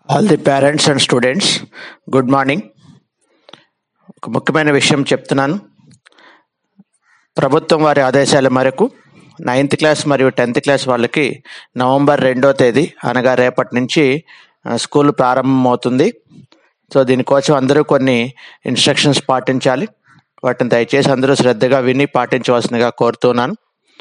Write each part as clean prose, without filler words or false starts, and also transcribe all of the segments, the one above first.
All the parents and students, good morning. ఒక ముఖ్యమైన విషయం చెప్తున్నాను. ప్రభుత్వం వారి ఆదేశాల మేరకు 9th క్లాస్ మరియు 10th క్లాస్ వాళ్ళకి నవంబర్ 2వ తేదీ అనగా రేపటి నుంచి స్కూల్ ప్రారంభమవుతుంది. సో దీనికోసం అందరూ కొన్ని ఇన్స్ట్రక్షన్స్ పాటించాలి. వాటిని దయచేసి అందరూ శ్రద్ధగా విని పాటించవలసిందిగా కోరుతున్నాను.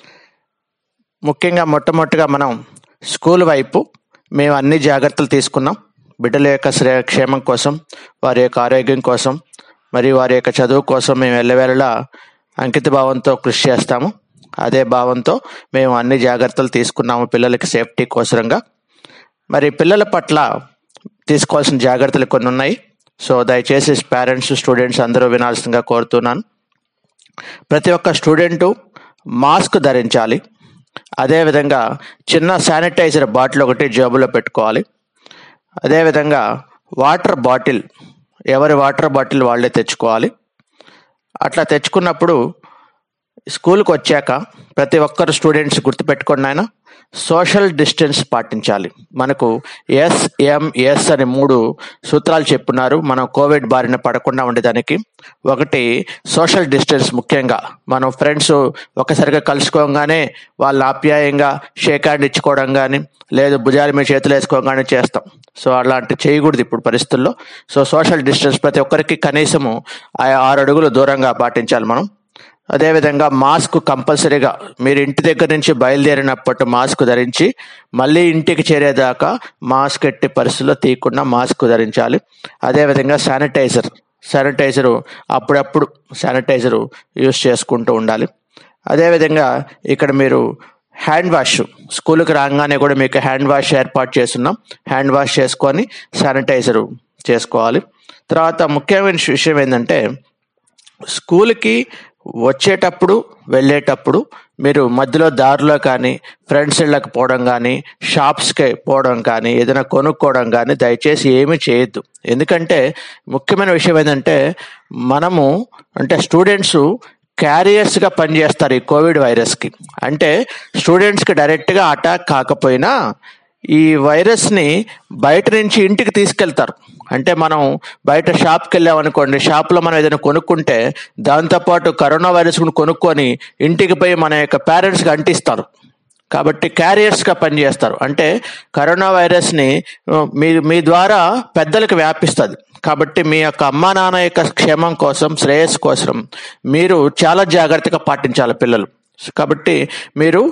ముఖ్యంగా మొట్టమొదటిగా మనం స్కూల్ వైపు మేము అన్ని జాగ్రత్తలు తీసుకున్నాం. బిడ్డల యొక్క క్షేమం కోసం, వారి యొక్క ఆరోగ్యం కోసం మరియు వారి యొక్క చదువు కోసం మేము ఎల్లవేళలా అంకిత భావంతో కృషి చేస్తాము. అదే భావంతో మేము అన్ని జాగ్రత్తలు తీసుకున్నాము పిల్లలకి సేఫ్టీ కోసరంగా. మరి పిల్లల పట్ల తీసుకోవాల్సిన జాగ్రత్తలు కొన్ని ఉన్నాయి. సో దయచేసి పేరెంట్స్, స్టూడెంట్స్ అందరూ వినాల్సిందిగా కోరుతున్నాను. ప్రతి ఒక్క స్టూడెంటు మాస్క్ ధరించాలి. అదేవిధంగా చిన్న శానిటైజర్ బాటిల్ ఒకటి జేబులో పెట్టుకోవాలి. అదేవిధంగా వాటర్ బాటిల్, ఎవరి వాటర్ బాటిల్ వాళ్ళే తెచ్చుకోవాలి. అట్లా తెచ్చుకున్నప్పుడు స్కూల్కి వచ్చాక ప్రతి ఒక్కరు స్టూడెంట్స్ గుర్తుపెట్టుకోండి నాయన, సోషల్ డిస్టెన్స్ పాటించాలి. మనకు SMS అని 3 సూత్రాలు చెప్పున్నారు మనం కోవిడ్ బారిన పడకుండా ఉండేదానికి. ఒకటి, సోషల్ డిస్టెన్స్. ముఖ్యంగా మనం ఫ్రెండ్స్ ఒకసారిగా కలుసుకోగానే వాళ్ళ ఆప్యాయంగా షేక్ హ్యాండ్ ఇచ్చుకోవడం కానీ, లేదు భుజాల మీద చేతులు వేసుకోగానే చేస్తాం. సో అలాంటి చేయకూడదు ఇప్పుడు పరిస్థితుల్లో. సో సోషల్ డిస్టెన్స్ ప్రతి ఒక్కరికి కనీసము 6 అడుగులు దూరంగా పాటించాలి మనం. అదేవిధంగా మాస్క్ కంపల్సరీగా మీరు ఇంటి దగ్గర నుంచి బయలుదేరినప్పటి మాస్క్ ధరించి మళ్ళీ ఇంటికి చేరేదాకా మాస్క్ ఎట్టి పరిస్థితుల్లో తీయకుండా మాస్క్ ధరించాలి. అదేవిధంగా శానిటైజరు అప్పుడప్పుడు శానిటైజరు యూస్ చేసుకుంటూ ఉండాలి. అదేవిధంగా ఇక్కడ మీరు హ్యాండ్ వాష్, స్కూల్కి రాగానే కూడా మీకు హ్యాండ్ వాష్ ఏర్పాటు చేస్తున్నాం. హ్యాండ్ వాష్ చేసుకొని శానిటైజరు చేసుకోవాలి. తర్వాత ముఖ్యమైన విషయం ఏంటంటే, స్కూల్కి వచ్చేటప్పుడు వెళ్ళేటప్పుడు మీరు మధ్యలో దారిలో కానీ, ఫ్రెండ్స్ ఇళ్ళకి పోవడం కానీ, షాప్స్కి పోవడం కానీ, ఏదైనా కొనుక్కోవడం కానీ దయచేసి ఏమీ చేయొద్దు. ఎందుకంటే ముఖ్యమైన విషయం ఏంటంటే, మనము అంటే స్టూడెంట్స్ క్యారియర్స్గా పనిచేస్తారు ఈ కోవిడ్ వైరస్కి. అంటే స్టూడెంట్స్కి డైరెక్ట్గా అటాక్ కాకపోయినా ఈ వైరస్ని బయట నుంచి ఇంటికి తీసుకెళ్తారు. అంటే మనం బయట షాప్కి వెళ్ళామనుకోండి, షాప్లో మనం ఏదైనా కొనుక్కుంటే దాంతోపాటు కరోనా వైరస్ కొనుక్కొని ఇంటికి పోయి మన యొక్క పేరెంట్స్కి అంటిస్తారు. కాబట్టి క్యారియర్స్గా పనిచేస్తారు. అంటే కరోనా వైరస్ని మీ ద్వారా పెద్దలకు వ్యాపిస్తుంది. కాబట్టి మీ యొక్క అమ్మా నాన్న యొక్క క్షేమం కోసం, శ్రేయస్సు కోసం మీరు చాలా జాగ్రత్తగా పాటించాలి పిల్లలు. కాబట్టి మీరు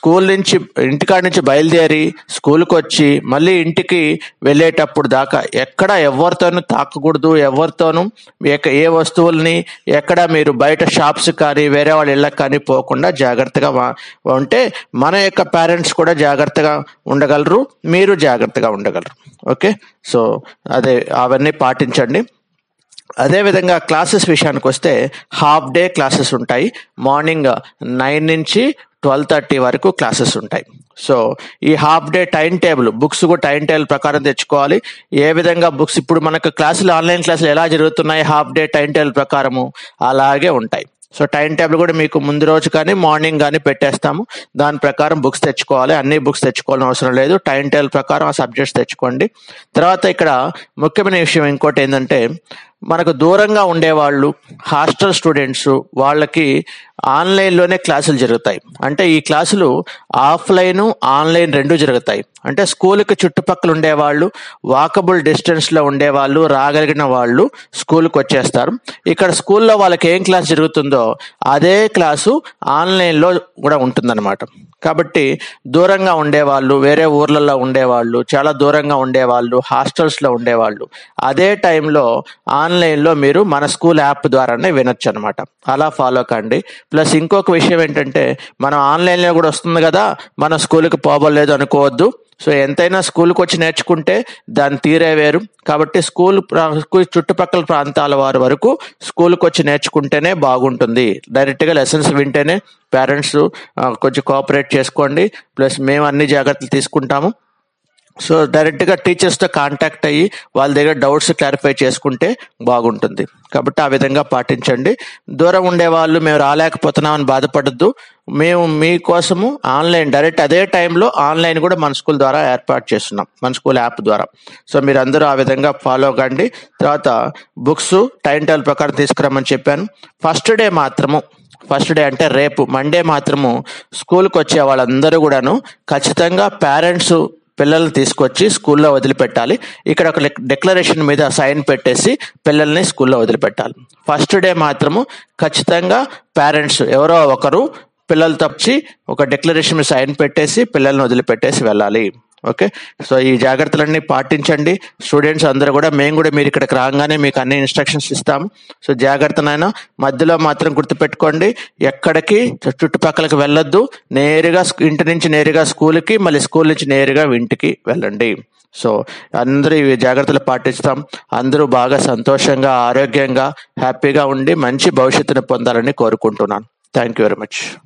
ఇంటికాడ నుంచి బయలుదేరి స్కూల్కి వచ్చి మళ్ళీ ఇంటికి వెళ్ళేటప్పుడు దాకా ఎక్కడ ఎవరితోనూ తాకకూడదు. ఎవరితోనూ ఏ వస్తువుల్ని ఎక్కడ మీరు బయట షాప్స్ కానీ వేరే వాళ్ళ ఇళ్ళకి కానీ పోకుండా జాగ్రత్తగా ఉంటే మన యొక్క పేరెంట్స్ కూడా జాగ్రత్తగా ఉండగలరు, మీరు జాగ్రత్తగా ఉండగలరు. ఓకే, సో అవన్నీ పాటించండి. అదేవిధంగా క్లాసెస్ విషయానికి వస్తే హాఫ్ డే క్లాసెస్ ఉంటాయి. మార్నింగ్ 9 నుంచి 12:30 వరకు క్లాసెస్ ఉంటాయి. సో ఈ half day time table, books కూడా టైం టేబుల్ ప్రకారం తెచ్చుకోవాలి. ఏ విధంగా బుక్స్ ఇప్పుడు మనకు క్లాసులు, ఆన్లైన్ క్లాసులు ఎలా జరుగుతున్నాయి హాఫ్ డే టైం టేబుల్ ప్రకారము అలాగే ఉంటాయి. సో టైం టేబుల్ కూడా మీకు ముందు రోజు కానీ మార్నింగ్ కానీ పెట్టేస్తాము. దాని ప్రకారం బుక్స్ తెచ్చుకోవాలి. అన్ని బుక్స్ తెచ్చుకోవాలని అవసరం లేదు. టైం టేబుల్ ప్రకారం ఆ సబ్జెక్ట్స్ తెచ్చుకోండి. తర్వాత ఇక్కడ ముఖ్యమైన విషయం ఇంకోటి ఏంటంటే, మనకు దూరంగా ఉండేవాళ్ళు, హాస్టల్ స్టూడెంట్స్, వాళ్ళకి ఆన్లైన్లోనే క్లాసులు జరుగుతాయి. అంటే ఈ క్లాసులు ఆఫ్లైన్, ఆన్లైన్ 2 జరుగుతాయి. అంటే స్కూల్కి చుట్టుపక్కల ఉండేవాళ్ళు, వాకబుల్ డిస్టెన్స్లో ఉండేవాళ్ళు, రాగలిగిన వాళ్ళు స్కూల్కి వచ్చేస్తారు. ఇక్కడ స్కూల్లో వాళ్ళకి ఏం క్లాస్ జరుగుతుందో అదే క్లాసు ఆన్లైన్లో కూడా ఉంటుందన్నమాట. కాబట్టి దూరంగా ఉండేవాళ్ళు, వేరే ఊర్లలో ఉండేవాళ్ళు, చాలా దూరంగా ఉండేవాళ్ళు, హాస్టల్స్లో ఉండేవాళ్ళు అదే టైంలో ఆన్లైన్లో మీరు మన స్కూల్ యాప్ ద్వారానే వినొచ్చు అనమాట. అలా ఫాలో కండి. ప్లస్ ఇంకొక విషయం ఏంటంటే, మనం ఆన్లైన్లో కూడా వస్తుంది కదా, మన స్కూల్కి పోబోలేదు అనుకోవద్దు. సో ఎంతైనా స్కూల్కి వచ్చి నేర్చుకుంటే దాని తీరే వేరు. కాబట్టి స్కూల్ చుట్టుపక్కల ప్రాంతాల వారి వరకు స్కూల్కి వచ్చి నేర్చుకుంటేనే బాగుంటుంది. డైరెక్ట్గా లెసన్స్ వింటేనే పేరెంట్స్ కొంచెం కోఆపరేట్ చేసుకోండి. ప్లస్ మేము అన్ని జాగ్రత్తలు తీసుకుంటాము. సో డైరెక్ట్గా టీచర్స్తో కాంటాక్ట్ అయ్యి వాళ్ళ దగ్గర డౌట్స్ క్లారిఫై చేసుకుంటే బాగుంటుంది. కాబట్టి ఆ విధంగా పాటించండి. దూరం ఉండే వాళ్ళు మేము రాలేకపోతున్నామని బాధపడద్దు. మేము మీకోసము ఆన్లైన్ డైరెక్ట్ అదే టైంలో ఆన్లైన్ కూడా మన స్కూల్ ద్వారా ఏర్పాటు చేస్తున్నాం, మన స్కూల్ యాప్ ద్వారా. సో మీరు అందరూ ఆ విధంగా ఫాలో కండి. తర్వాత బుక్స్ టైం టేబుల్ ప్రకారం తీసుకురమ్మని చెప్పాను. ఫస్ట్ డే అంటే రేపు మండే మాత్రము స్కూల్కి వచ్చే వాళ్ళందరూ కూడాను ఖచ్చితంగా పేరెంట్స్ పిల్లల్ని తీసుకొచ్చి స్కూల్లో వదిలిపెట్టాలి. ఇక్కడ ఒక డిక్లరేషన్ మీద సైన్ పెట్టేసి పిల్లల్ని స్కూల్లో వదిలిపెట్టాలి. ఫస్ట్ డే మాత్రము ఖచ్చితంగా పేరెంట్స్ ఎవరో ఒకరు పిల్లలతో వచ్చి ఒక డిక్లరేషన్ మీద సైన్ పెట్టేసి పిల్లల్ని వదిలిపెట్టేసి వెళ్ళాలి. ఓకే, సో ఈ జాగ్రత్తలన్నీ పాటించండి స్టూడెంట్స్ అందరూ కూడా. మేము కూడా మీరు ఇక్కడికి రాగానే మీకు అన్ని ఇన్స్ట్రక్షన్స్ ఇస్తాము. సో జాగ్రత్తనైనా మధ్యలో మాత్రం గుర్తుపెట్టుకోండి, ఎక్కడికి చుట్టుపక్కలకి వెళ్ళొద్దు. నేరుగా ఇంటి నుంచి నేరుగా స్కూల్కి, మళ్ళీ స్కూల్ నుంచి నేరుగా ఇంటికి వెళ్ళండి. సో అందరూ ఈ జాగ్రత్తలు పాటిస్తాం. అందరూ బాగా సంతోషంగా, ఆరోగ్యంగా, హ్యాపీగా ఉండి మంచి భవిష్యత్తును పొందాలని కోరుకుంటున్నాను. Thank you very much.